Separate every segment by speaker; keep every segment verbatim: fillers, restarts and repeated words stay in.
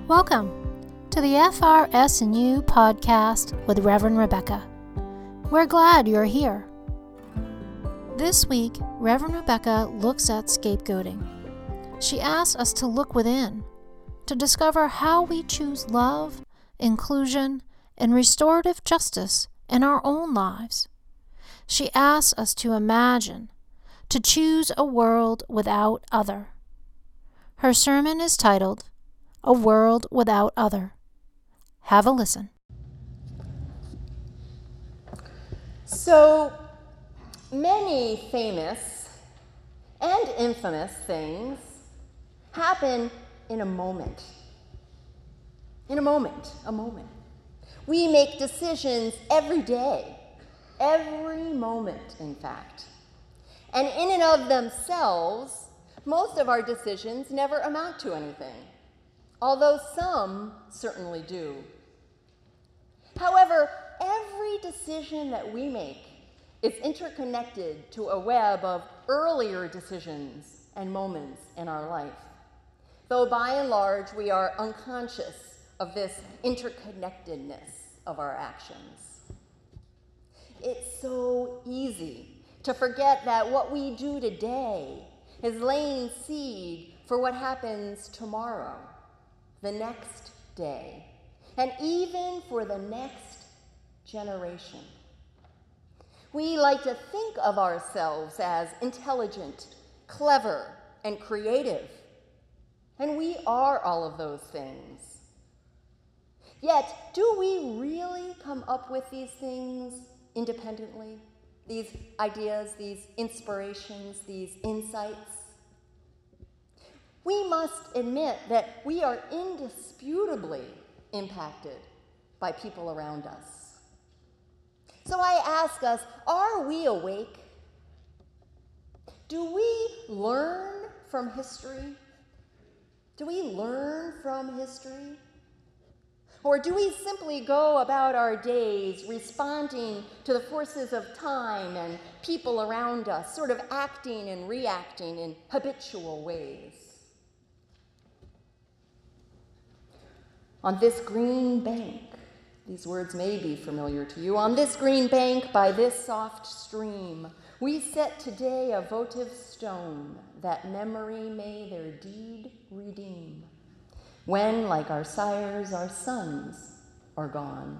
Speaker 1: Welcome to the F R S and U podcast with Reverend Rebecca. We're glad you're here. This week, Reverend Rebecca looks at scapegoating. She asks us to look within, to discover how we choose love, inclusion, and restorative justice in our own lives. She asks us to imagine, to choose a world without other. Her sermon is titled, A World Without Other. Have a listen.
Speaker 2: So many famous and infamous things happen in a moment. In a moment, a moment. We make decisions every day, every moment, in fact. And in and of themselves, most of our decisions never amount to anything, although some certainly do. However, every decision that we make is interconnected to a web of earlier decisions and moments in our life, though by and large we are unconscious of this interconnectedness of our actions. It's so easy to forget that what we do today is laying seed for what happens tomorrow, the next day, and even for the next generation. We like to think of ourselves as intelligent, clever, and creative, and we are all of those things. Yet, do we really come up with these things independently? These ideas, these inspirations, these insights? We must admit that we are indisputably impacted by people around us. So I ask us, are we awake? Do we learn from history? Do we learn from history? Or do we simply go about our days responding to the forces of time and people around us, sort of acting and reacting in habitual ways? On this green bank, these words may be familiar to you, on this green bank by this soft stream, we set today a votive stone that memory may their deed redeem. When, like our sires, our sons are gone.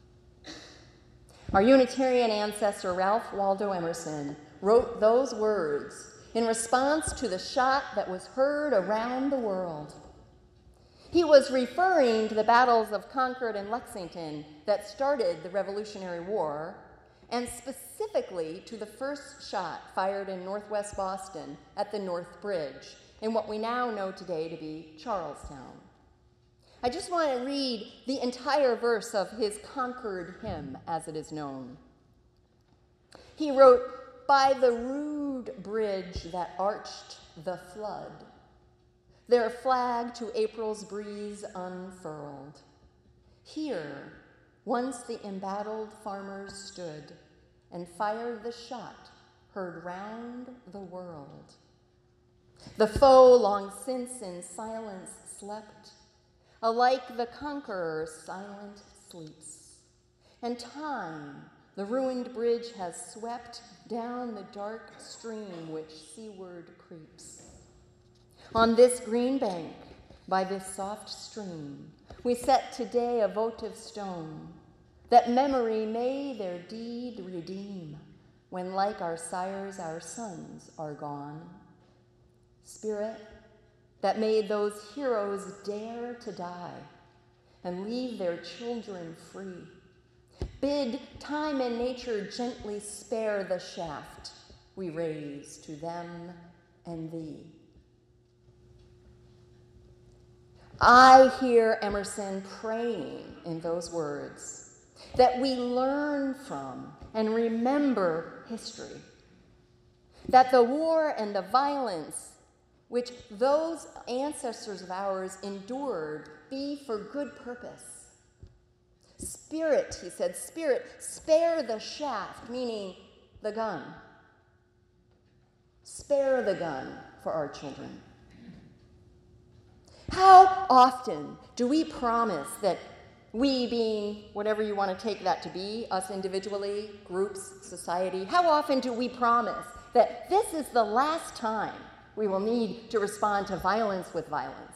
Speaker 2: Our Unitarian ancestor, Ralph Waldo Emerson, wrote those words in response to the shot that was heard around the world. He was referring to the battles of Concord and Lexington that started the Revolutionary War, and specifically to the first shot fired in northwest Boston at the North Bridge, in what we now know today to be Charlestown. I just want to read the entire verse of his Concord hymn, as it is known. He wrote, "By the rude bridge that arched the flood, their flag to April's breeze unfurled. Here, once the embattled farmers stood and fired the shot heard round the world. The foe long since in silence slept, alike the conqueror silent sleeps, and time the ruined bridge has swept down the dark stream which seaward creeps. On this green bank, by this soft stream, we set today a votive stone, that memory may their deed redeem, when like our sires our sons are gone. Spirit, that made those heroes dare to die and leave their children free, bid time and nature gently spare the shaft we raise to them and thee." I hear Emerson praying in those words that we learn from and remember history, that the war and the violence which those ancestors of ours endured be for good purpose. Spirit, he said, Spirit, spare the shaft, meaning the gun. Spare the gun for our children. How often do we promise that we, being whatever you want to take that to be, us individually, groups, society, how often do we promise that this is the last time we will need to respond to violence with violence,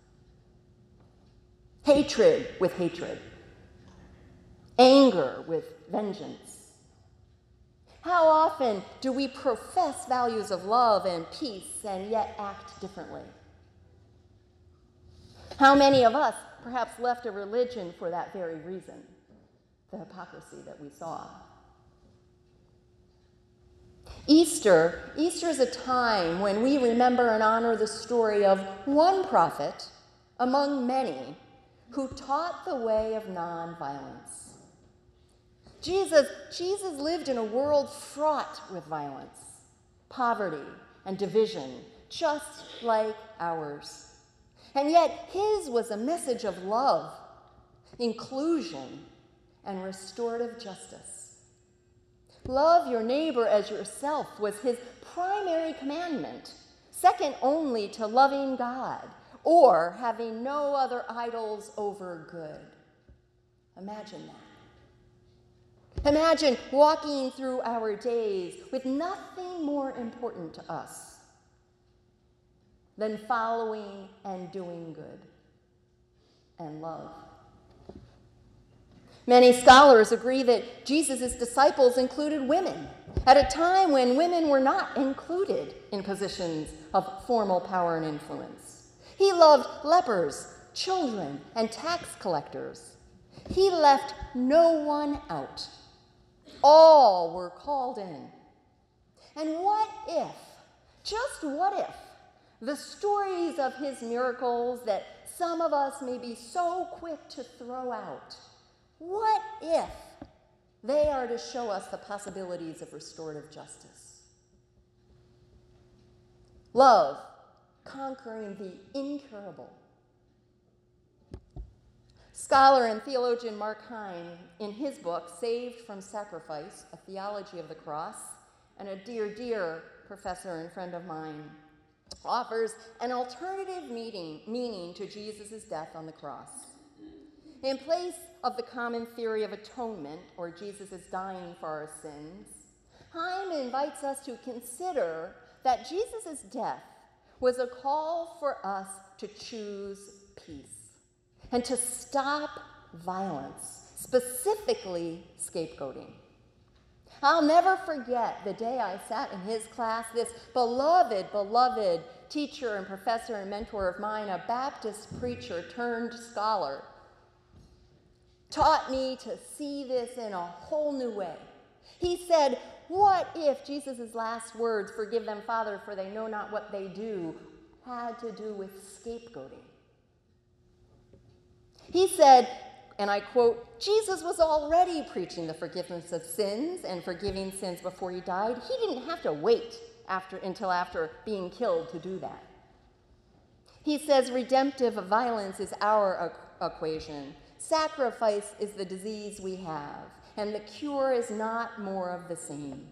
Speaker 2: hatred with hatred, anger with vengeance? How often do we profess values of love and peace and yet act differently? How many of us perhaps left a religion for that very reason, the hypocrisy that we saw? Easter, Easter is a time when we remember and honor the story of one prophet among many who taught the way of nonviolence. Jesus, Jesus lived in a world fraught with violence, poverty, and division, just like ours. And yet his was a message of love, inclusion, and restorative justice. Love your neighbor as yourself was his primary commandment, second only to loving God or having no other idols over good. Imagine that. Imagine walking through our days with nothing more important to us than following and doing good and love. Many scholars agree that Jesus' disciples included women at a time when women were not included in positions of formal power and influence. He loved lepers, children, and tax collectors. He left no one out. All were called in. And what if, just what if, the stories of his miracles that some of us may be so quick to throw out, what if they are to show us the possibilities of restorative justice? Love, conquering the incurable. Scholar and theologian Mark Heim, in his book, Saved from Sacrifice, A Theology of the Cross, and a dear, dear professor and friend of mine, offers an alternative meaning, meaning to Jesus' death on the cross. In place of the common theory of atonement, or Jesus' dying for our sins, Heim invites us to consider that Jesus' death was a call for us to choose peace and to stop violence, specifically scapegoating. I'll never forget the day I sat in his class. This beloved, beloved teacher and professor and mentor of mine, a Baptist preacher turned scholar, taught me to see this in a whole new way. He said, what if Jesus' last words, "Forgive them, Father, for they know not what they do," had to do with scapegoating? He said, and I quote, Jesus was already preaching the forgiveness of sins and forgiving sins before he died. He didn't have to wait after, until after being killed to do that. He says redemptive violence is our equation. Sacrifice is the disease we have, and the cure is not more of the same.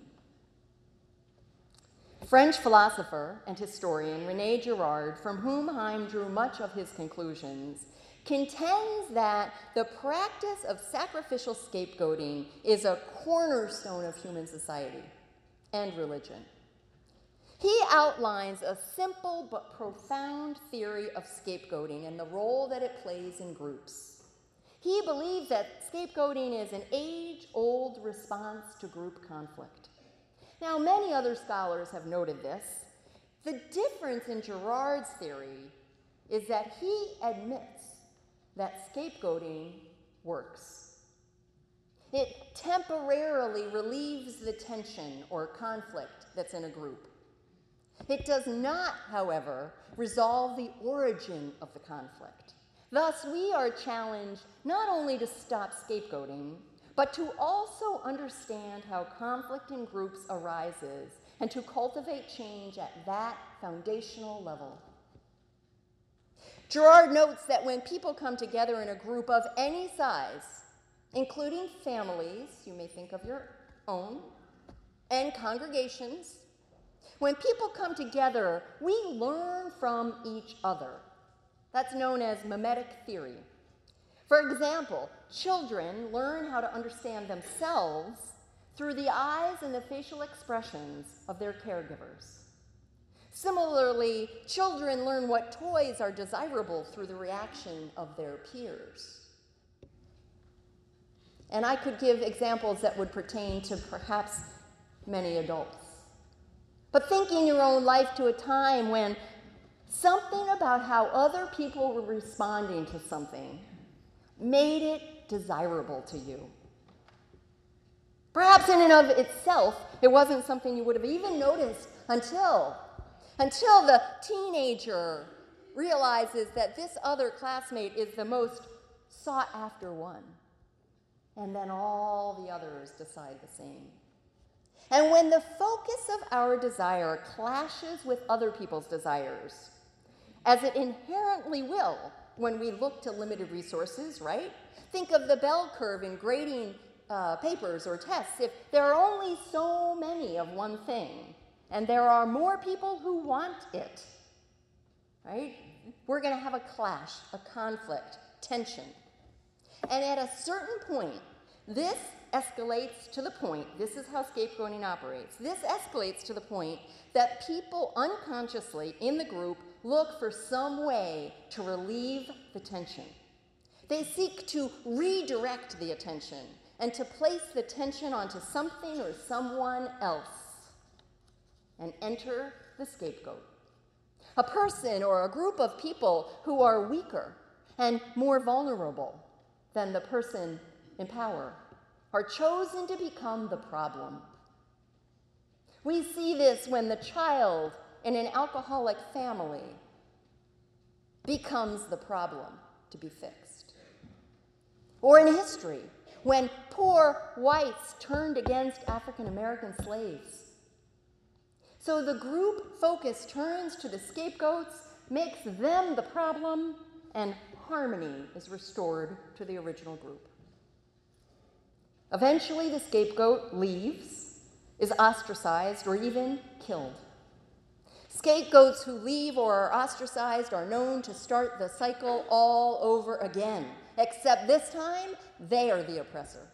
Speaker 2: French philosopher and historian René Girard, from whom Heim drew much of his conclusions, contends that the practice of sacrificial scapegoating is a cornerstone of human society and religion. He outlines a simple but profound theory of scapegoating and the role that it plays in groups. He believes that scapegoating is an age-old response to group conflict. Now, many other scholars have noted this. The difference in Girard's theory is that he admits that scapegoating works. It temporarily relieves the tension or conflict that's in a group. It does not, however, resolve the origin of the conflict. Thus, we are challenged not only to stop scapegoating, but to also understand how conflict in groups arises and to cultivate change at that foundational level. Girard notes that when people come together in a group of any size, including families, you may think of your own, and congregations, when people come together, we learn from each other. That's known as mimetic theory. For example, children learn how to understand themselves through the eyes and the facial expressions of their caregivers. Similarly, children learn what toys are desirable through the reaction of their peers. And I could give examples that would pertain to perhaps many adults. But think in your own life to a time when something about how other people were responding to something made it desirable to you. Perhaps in and of itself, it wasn't something you would have even noticed until, until the teenager realizes that this other classmate is the most sought after one. And then all the others decide the same. And when the focus of our desire clashes with other people's desires, as it inherently will when we look to limited resources, right? Think of the bell curve in grading uh, papers or tests. If there are only so many of one thing, and there are more people who want it, right? We're going to have a clash, a conflict, tension. And at a certain point, this escalates to the point, this is how scapegoating operates, this escalates to the point that people unconsciously in the group look for some way to relieve the tension. They seek to redirect the attention and to place the tension onto something or someone else, and enter the scapegoat. A person or a group of people who are weaker and more vulnerable than the person in power are chosen to become the problem. We see this when the child in an alcoholic family becomes the problem to be fixed. Or in history, when poor whites turned against African American slaves. So the group focus turns to the scapegoats, makes them the problem, and harmony is restored to the original group. Eventually, the scapegoat leaves, is ostracized, or even killed. Scapegoats who leave or are ostracized are known to start the cycle all over again, except this time, they are the oppressor.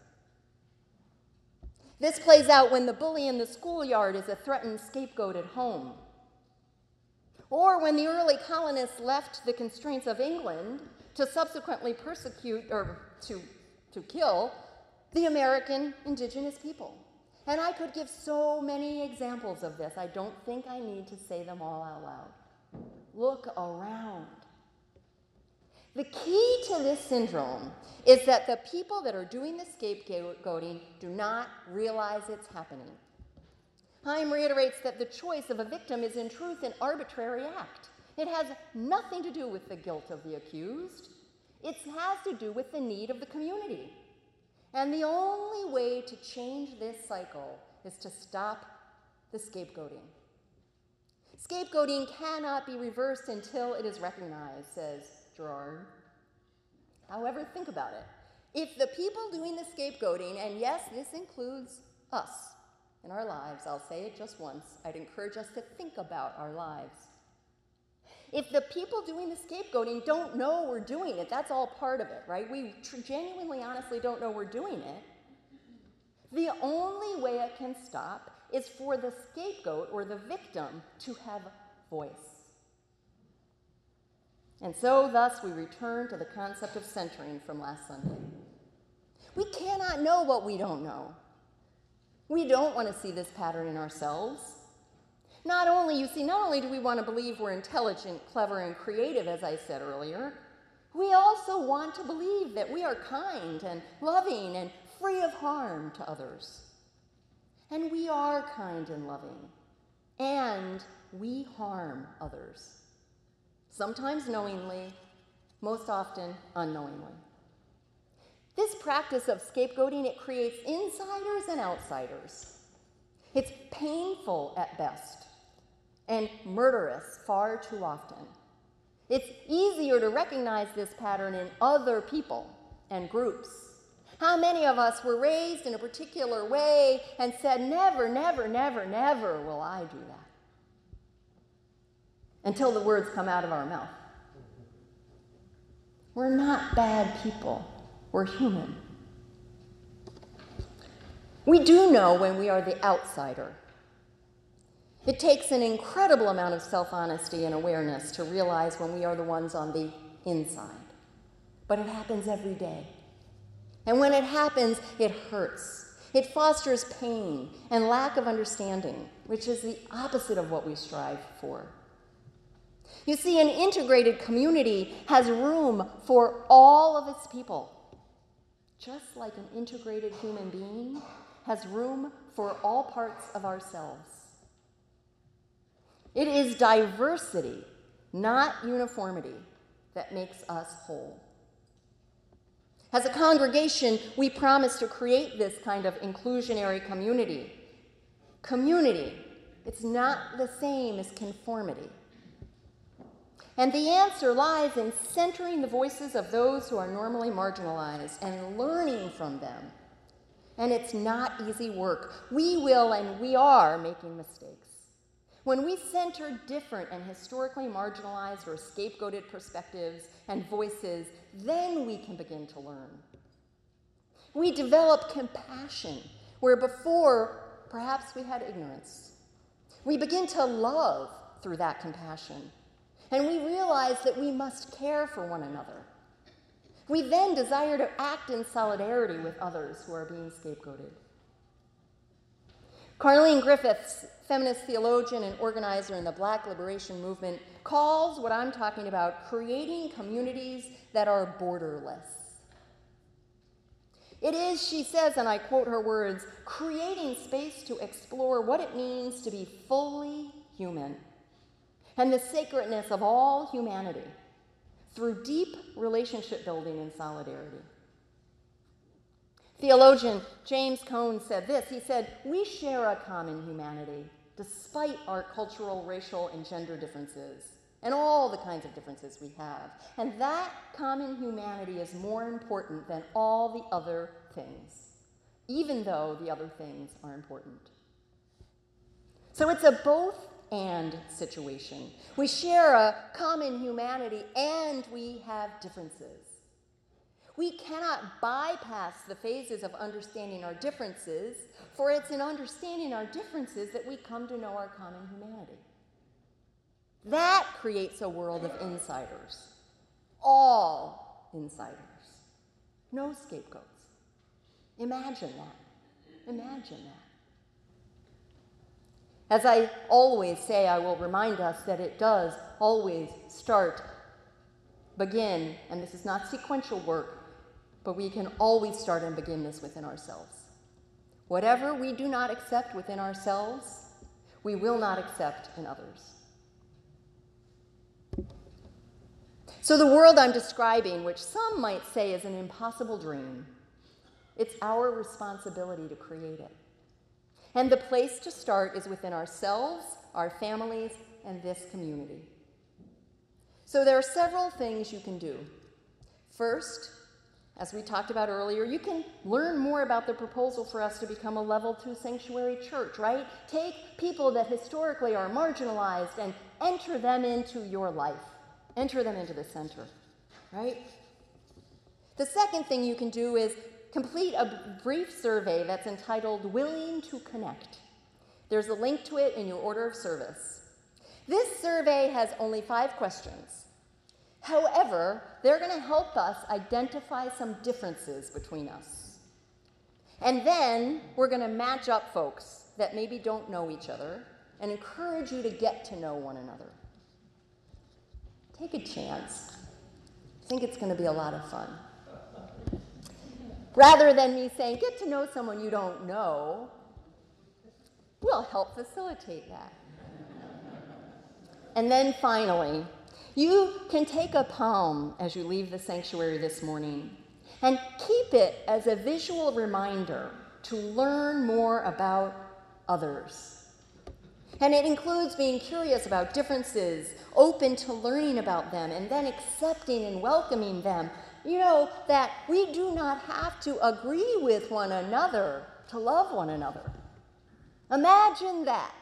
Speaker 2: This plays out when the bully in the schoolyard is a threatened scapegoat at home. Or when the early colonists left the constraints of England to subsequently persecute, or to, to kill, the American indigenous people. And I could give so many examples of this. I don't think I need to say them all out loud. Look around. The key to this syndrome is that the people that are doing the scapegoating do not realize it's happening. Heim reiterates that the choice of a victim is in truth an arbitrary act. It has nothing to do with the guilt of the accused. It has to do with the need of the community. And the only way to change this cycle is to stop the scapegoating. Scapegoating cannot be reversed until it is recognized, says Girard. However, think about it. If the people doing the scapegoating, and yes, this includes us in our lives, I'll say it just once, I'd encourage us to think about our lives. If the people doing the scapegoating don't know we're doing it, that's all part of it, right? We tr- genuinely, honestly don't know we're doing it. The only way it can stop is for the scapegoat or the victim to have voice. And so, thus, we return to the concept of centering from last Sunday. We cannot know what we don't know. We don't want to see this pattern in ourselves. Not only, you see, not only do we want to believe we're intelligent, clever, and creative, as I said earlier, we also want to believe that we are kind and loving and free of harm to others. And we are kind and loving, and we harm others. Sometimes knowingly, most often unknowingly. This practice of scapegoating, it creates insiders and outsiders. It's painful at best and murderous far too often. It's easier to recognize this pattern in other people and groups. How many of us were raised in a particular way and said, never, never, never, never will I do that, until the words come out of our mouth. We're not bad people. We're human. We do know when we are the outsider. It takes an incredible amount of self-honesty and awareness to realize when we are the ones on the inside. But it happens every day. And when it happens, it hurts. It fosters pain and lack of understanding, which is the opposite of what we strive for. You see, an integrated community has room for all of its people, just like an integrated human being has room for all parts of ourselves. It is diversity, not uniformity, that makes us whole. As a congregation, we promise to create this kind of inclusionary community. Community, it's not the same as conformity. And the answer lies in centering the voices of those who are normally marginalized and learning from them. And it's not easy work. We will and we are making mistakes. When we center different and historically marginalized or scapegoated perspectives and voices, then we can begin to learn. We develop compassion where before perhaps we had ignorance. We begin to love through that compassion. And we realize that we must care for one another. We then desire to act in solidarity with others who are being scapegoated. Carlene Griffiths, feminist theologian and organizer in the Black liberation movement, calls what I'm talking about creating communities that are borderless. It is, she says, and I quote her words, creating space to explore what it means to be fully human and the sacredness of all humanity through deep relationship building and solidarity. Theologian James Cone said this. He said, "We share a common humanity despite our cultural, racial, and gender differences and all the kinds of differences we have. And that common humanity is more important than all the other things, even though the other things are important." So it's a both and situation. We share a common humanity and we have differences. We cannot bypass the phases of understanding our differences, for it's in understanding our differences that we come to know our common humanity. That creates a world of insiders, all insiders, no scapegoats. Imagine that. Imagine that. As I always say, I will remind us that it does always start, begin, and this is not sequential work, but we can always start and begin this within ourselves. Whatever we do not accept within ourselves, we will not accept in others. So the world I'm describing, which some might say is an impossible dream, it's our responsibility to create it. And the place to start is within ourselves, our families, and this community. So there are several things you can do. First, as we talked about earlier, you can learn more about the proposal for us to become a level two sanctuary church, right? Take people that historically are marginalized and enter them into your life. Enter them into the center, right? The second thing you can do is complete a brief survey that's entitled Willing to Connect. There's a link to it in your order of service. This survey has only five questions. However, they're going to help us identify some differences between us. And then we're going to match up folks that maybe don't know each other and encourage you to get to know one another. Take a chance. I think it's going to be a lot of fun. Rather than me saying, get to know someone you don't know, we'll help facilitate that. And then finally, you can take a palm as you leave the sanctuary this morning and keep it as a visual reminder to learn more about others. And it includes being curious about differences, open to learning about them, and then accepting and welcoming them. You know, that we do not have to agree with one another to love one another. Imagine that.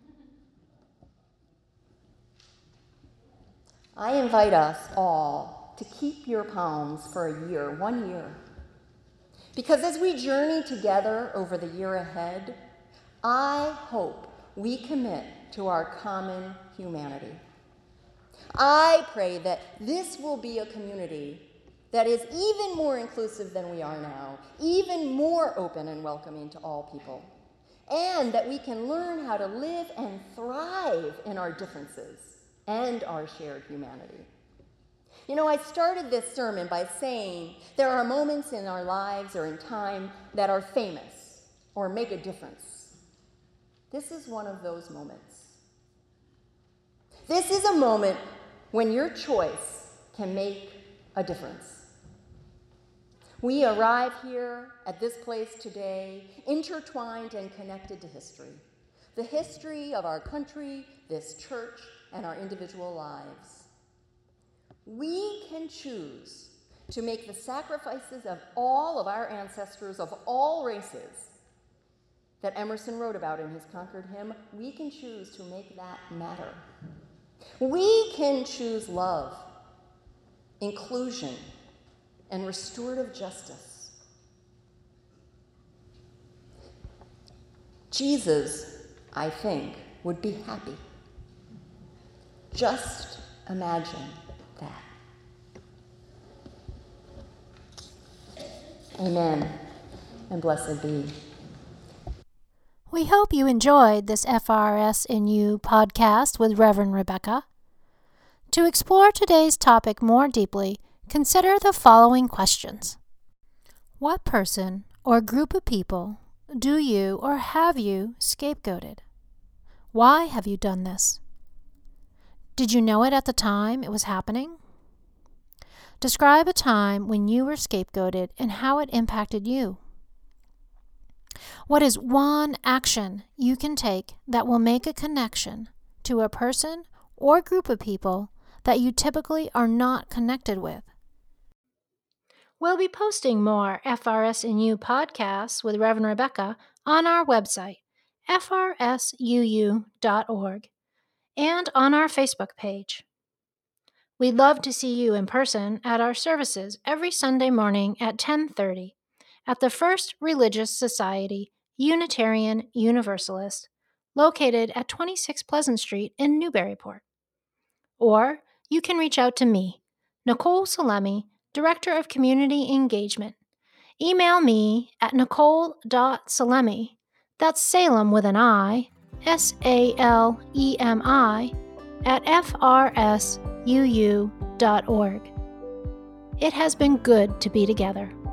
Speaker 2: I invite us all to keep your palms for a year, one year. Because as we journey together over the year ahead, I hope we commit to our common humanity. I pray that this will be a community that is even more inclusive than we are now, even more open and welcoming to all people, and that we can learn how to live and thrive in our differences and our shared humanity. You know, I started this sermon by saying there are moments in our lives or in time that are famous or make a difference. This is one of those moments. This is a moment when your choice can make a difference. We arrive here at this place today, intertwined and connected to history. The history of our country, this church, and our individual lives. We can choose to make the sacrifices of all of our ancestors of all races that Emerson wrote about in his Concord hymn. We can choose to make that matter. We can choose love, inclusion, and restorative justice. Jesus, I think, would be happy. Just imagine that. Amen, and blessed be.
Speaker 1: We hope you enjoyed this F R S in You podcast with Reverend Rebecca. To explore today's topic more deeply, consider the following questions. What person or group of people do you or have you scapegoated? Why have you done this? Did you know it at the time it was happening? Describe a time when you were scapegoated and how it impacted you. What is one action you can take that will make a connection to a person or group of people that you typically are not connected with? We'll be posting more F R S in You podcasts with Reverend Rebecca on our website, F R S U U dot org, and on our Facebook page. We'd love to see you in person at our services every Sunday morning at ten thirty at the First Religious Society Unitarian Universalist, located at twenty-six Pleasant Street in Newburyport. Or you can reach out to me, Nicole Salemi, Director of Community Engagement. Email me at nicole dot salemi, that's Salem with an I, S A L E M I, at F R S U U dot org. It has been good to be together.